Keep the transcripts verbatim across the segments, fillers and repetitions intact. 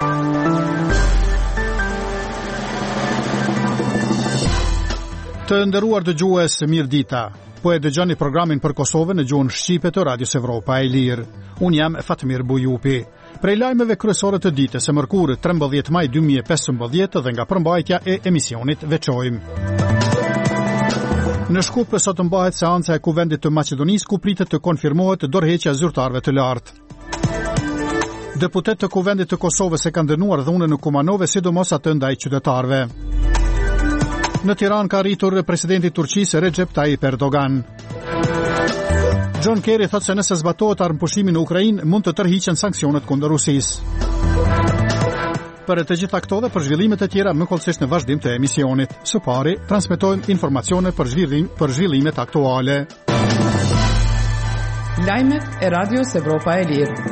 Të nderuar dëgjues, mirëdita. Po e dëgjoni programin për Kosovën në gjuhën shqipe të Radios Evropa e Lirë. Unë jam Fatmir Bujupi. Prej lajmeve kryesore të ditës së mërkurë trembëdhjetë maj dy mijë e pesëmbëdhjetë dhe nga përmbajtja e emisionit veçojmë. Në Shkup sot mbahet seanca e Kuvendit të Maqedonisë ku pritet të konfirmohet dorëheqja e zyrtarëve të lartë. Deputet të Kuvendit të Kosovës e kanë dënuar dhunën në Kumanove, sidomos atë ndaj qytetarëve. Në Tiranë ka rritur presidenti i Turqisë Recep Tayyip Erdogan. John Kerry thotë se nëse zbatohet armëpushimi në Ukrainë, mund të tërhiqen sanksionet kundër Rusisë. Për të gjitha këto dhe për zhvillimet e tjera më kollësisht në vazhdim të emisionit. Së pari, transmetojmë informacione për zhvillim për zhvillimet aktuale. Lajmet e Radios Evropa e Lirë.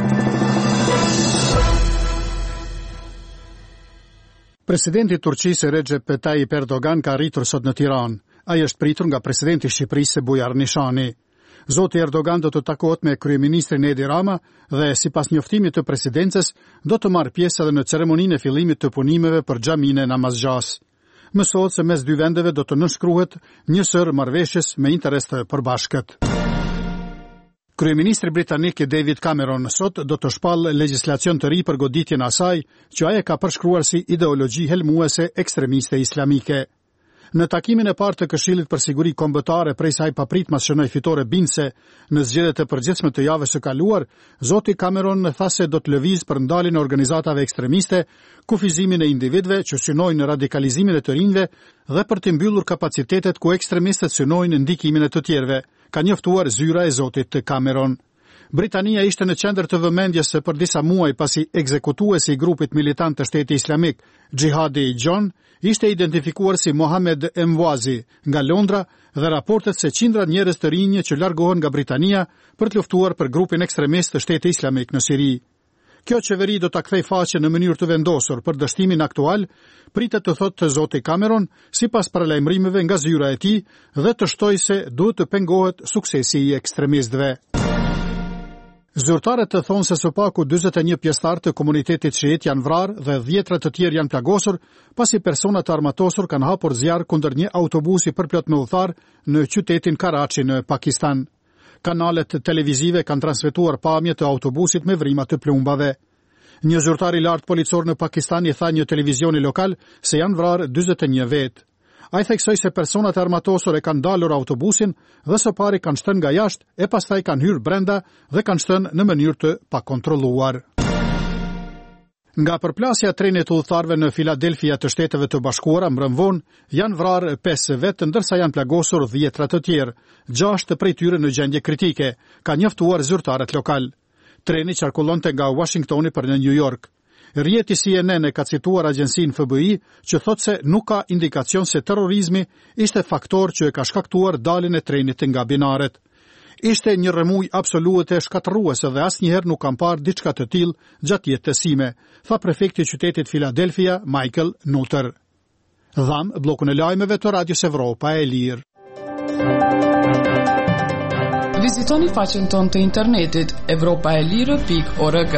Presidenti i Turqisë Recep Tayyip Erdogan ka arritur sot në Tiranë. Ai është pritur nga presidenti i Shqipërisë Bujar Nishani. Zoti Erdogan do të takohet me kryeministrin Edi Rama dhe sipas njoftimit të presidencës do të marrë pjesë edhe në ceremoninë e fillimit të punimeve për xhaminë e Namazgjas. Mësohet se mes dy vendeve do të nënshkruhet një sër marrëveshjes me interes të përbashkët. Kryeministri britanik David Cameron sot do të shpall legjislacion të ri për goditjen e asaj që ai e ka përshkruar si ideologji helmuese ekstremiste islamike. Në takimin e parë të Këshillit për Siguri Kombëtare prej sa ai paprit mas shënoi fitore bindse në zgjedhjet e përgjithshme të javës së kaluar, zoti Cameron tha se do të lëviz për ndaljen e organizatave ekstremiste, kufizimin e individëve që synojnë në radikalizimin e të rinjve dhe për të mbyllur kapacitetet ku ekstremistët synojnë ndikimin e të tjerëve, ka njoftuar zyra e zotit Cameron. Britania ishte në qendër të vëmendjes për disa muaj pasi ekzekutuesi i grupit militant të Shtetit Islamik, Jihadi John, ishte identifikuar si Mohamed Emwazi nga Londra dhe raportet se qindra njerëz të rinj që largohen nga Britania për të luftuar për grupin ekstremist të Shtetit Islamik në Siri. Kjo qeveri do ta kthej faqen në mënyrë të vendosur për dështimin aktual, pritet të thotë zoti Cameron, sipas paralajmërimeve nga zyra e tij, dhe të shtojë se duhet të pengohet suksesi i ekstremistëve. Zyrtarët të thonë se së paku dyzet e një pjesëtar të komunitetit shiit janë vrarë dhe dhjetra të tjerë janë plagosur, pasi persona të armatosur kanë hapur zjarr kundër një autobusi përplot me udhëtar në qytetin Karachi në Pakistan. Kanalet televizive kanë transmetuar pamje të autobusit me vrima të plumbave. Një zyrtar i lartë policor në Pakistan i tha një televizioni lokal se janë vrarë dyzet e një vetë. Ai theksoi se personat e armatosur e kanë dalur autobusin dhe së pari kanë shtënë nga jashtë e pastaj kanë hyrë brenda dhe kanë shtënë në mënyrë të pakontrolluar. Nga përplasja e trenit udhëtarëve në Filadelfia të Shteteve të Bashkuara mbrëm vonë, janë vrarë pesë vetë ndërsa janë plagosur dhjetra të tjerë, gjashtë prej tyre në gjendje kritike, ka njoftuar zyrtarët lokal. Treni qarkullonte nga Washingtoni për në New York. Rjeti C N N e ka cituar agjensinë F B I që thotë se nuk ka indikacion se terrorizmi ishte faktor që e ka shkaktuar daljen e trenit nga binaret. Ishte një rrëmuj absolute shkatërruese dhe asnjëherë nuk kam parë diçka të tillë gjatë jetës time, tha prefekti i qytetit Philadelphia Michael Nutter. Dham bllokun e lajmeve të Radios Evropa e Lirë. Vizitoni faqen tonë të internetit evropaelire pikë org.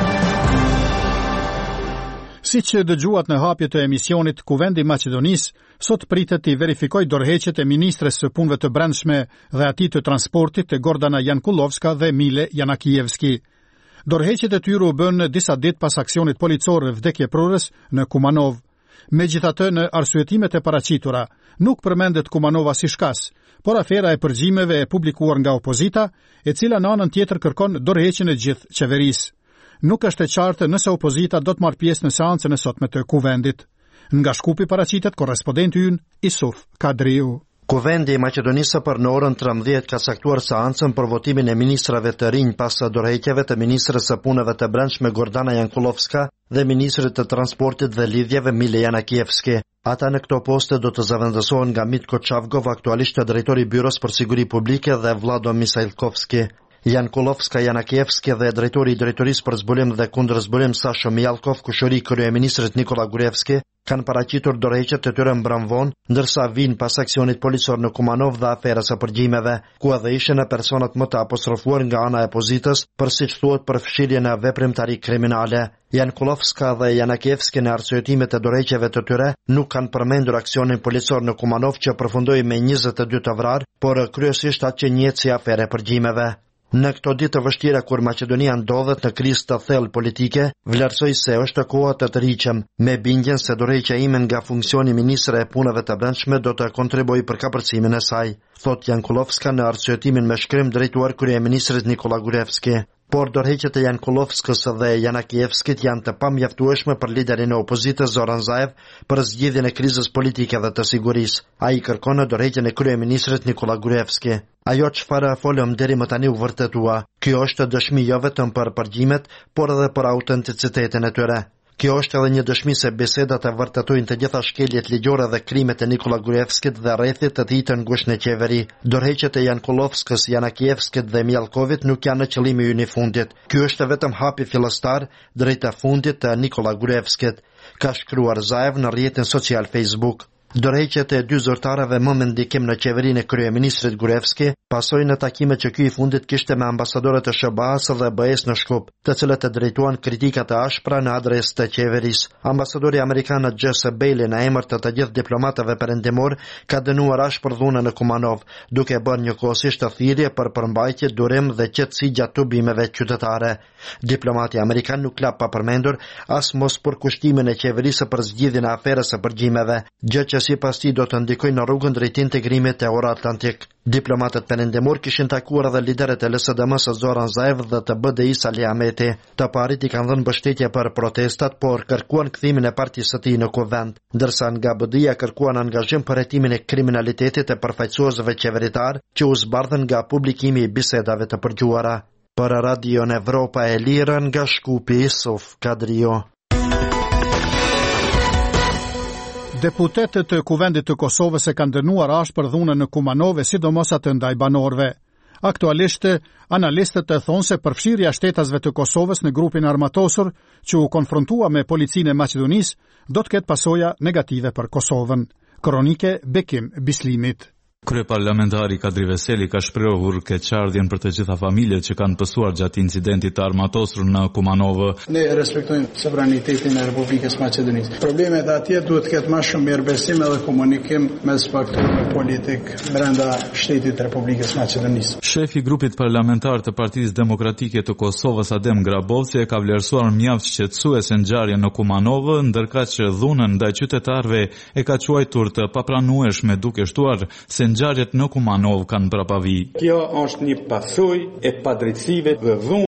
Si që dëgjuat në hapje të emisionit, Kuvendi i Maqedonisë sot pritet të verifikojë dorëheqjet e ministres së punëve të brendshme dhe atij të transportit të Gordana Jankulovska dhe Mile Janakijevski. Dorëheqjet e tyre u bën disa ditë pas aksionit policor vdekjeprurës në Kumanov. Megjithatë, në arsyetimet e paraqitura nuk përmendet Kumanova si shkas, por afera e përgjimeve e publikuar nga opozita, e cila në anën tjetër kërkon dorëheqjen e gjithë qeverisë. Nuk është e qartë nëse opozita do të marrë pjesë në seancën e sotme të Kuvendit. Nga Shkupi paraqitet korrespondenti ynë Isuf Kadriu. Kuvendi i Maqedonisë për në orën trembëdhjetë ka saktuar seancën për votimin e ministrave të rinj pas dorëheqjeve të ministres së punëve të brendshme Gordana Jankulovska dhe ministrit të transportit dhe lidhjeve Mile Janakijevski. Ata në këto poste do të zëvendësohen nga Mitko Çavgov, aktualisht drejtori i Byros për Siguri Publike, dhe Vlado Misailkovski. Jan Kulovska Janakievski dhe drejtori i drejtorisë për zbulim dhe kundër zbulim Sasho Mjalkov, kushëri kryeministrit Nikola Gruevski, kanë paraqitur dorëheqjet e tyre mbramvon, ndërsa vinë pas aksionit policor në Kumanov dhe aferës së përgjimeve, ku edhe ishin e personat më të apostrofuar nga ana e opozitës për siç thuhet përfshirje në veprimtari kriminale. Jan Kulovska dhe Janakievski në arsyetimet e dorëheqjeve të tyre nuk kanë përmendur aksionin policor në Kumanov që përfundoi me njëzet e dy të vrarë, por kryesisht atë që njihet si aferë përgjimeve. Në këto ditë të vështira kur Maqedonia ndodhet në krizë të thellë politike, vlerësoj se është koha të të rriqem, me bindjen se dorëheqja ime nga funksioni ministre e punëve të brendshme do të kontribuojë për kapërcimin e saj, thot Jan Kulovska në arsyetimin me shkrim drejtuar kryeministrit Nikola Gruevski. Por dorëheqjet e Jan Kulovskës dhe Janakievskit janë të pamjaftueshme për liderin e opozitës Zoran Zaev për zgjidhjen e krizës politike dhe të sigurisë. Ai kërkon dorëheqjen e kryeministrit Nikola Gruevski. Ajo çfarë folëm deri më tani u vërtetua. Kjo është dëshmi jo vetëm për përgjimet, por edhe për autenticitetin e tyre. Kjo është edhe një dëshmi se bisedat e vërtetojnë të gjitha shkeljet ligjore dhe krimet e Nikola Gruevskit dhe rrethit të tij të ngushtë në qeveri. Dorëheqjet e Jan Kulovskës, Janakievskit dhe Mjalkovit nuk janë në qëllimi i fundit. Ky është vetëm hapi fillestar drejt të fundit të Nikola Gruevskit, ka shkruar Zaev në rrjetin social Facebook. Dorëheqjet e dy zyrtarëve më me ndikim në qeverinë e kryeministrit Gruevski pasojnë në takimet që ky i fundit kishte me ambasadorët e S B A-s dhe B E-s në Shkup, të cilët e drejtuan kritikat e ashpra në adresë të qeverisë. Ambasadori amerikan Jesse Bailey në emër të të gjithë diplomatëve perëndimor ka dënuar ashpër dhunën në Kumanov, duke bërë njëkohësisht thirrje për përmbajtje, durim dhe qetësi gjatë tubimeve qytetare. Diplomati amerikan nuk la pa përmendur as mos përkushtimin e qeverisë për zgjidhjen e aferës së përgjimeve, gjë që sipas tij do të ndikojë në rrugën drejt integrimit euro-atlantik. Diplomatët perëndimor kishin takuar edhe liderët e L S D M-s Zoran Zaev dhe të B D I-s Ali Ahmeti. Të parit i kanë dhënë mbështetje për protestat, por kërkuan kthimin e partisë së tij në kuvend, ndërsa nga B D I-ja kërkuan angazhim për hetimin e kriminalitetit e përfaqësuesve qeveritar që u zbardhën nga publikimi i bisedave të përgjuara. Për Radio Evropa e Lirë nga Shkupi, Sof Kadrio. Deputetët e Kuvendit të Kosovës e kanë dënuar ashpër dhunën në Kumanove, sidomos atë ndaj banorëve. Aktualisht, analistët e thonë se përfshirja e shtetasve të Kosovës në grupin armatosur që u konfrontua me policinë e Maqedonisë do të ketë pasoja negative për Kosovën. Kronike Bekim Bislimit. Kryeparlamentari Kadri Veseli ka shprehur keqardhjen për të gjitha familjet që kanë pësuar gjatë incidentit të armatosur në Kumanovë. Ne respektojmë sovranitetin e Republikës Maqedonisë. Problemet atje duhet të ketë më shumë mirëbesim edhe komunikim mes faktorëve politik brenda shtetit të Republikës Maqedonisë. Shefi i grupit parlamentar të Partisë Demokratike të Kosovës Adem Grabovci e ka vlerësuar mjaft shqetësuese ngjarjen në Kumanovë, ndërkaq që dhunën ndaj qytetarëve e ka quajtur të papranueshme, duke shtuar se ngjarjet në Kumanov kanë prapavi. Kjo është një pasojë e padrejtësive dhe dhunë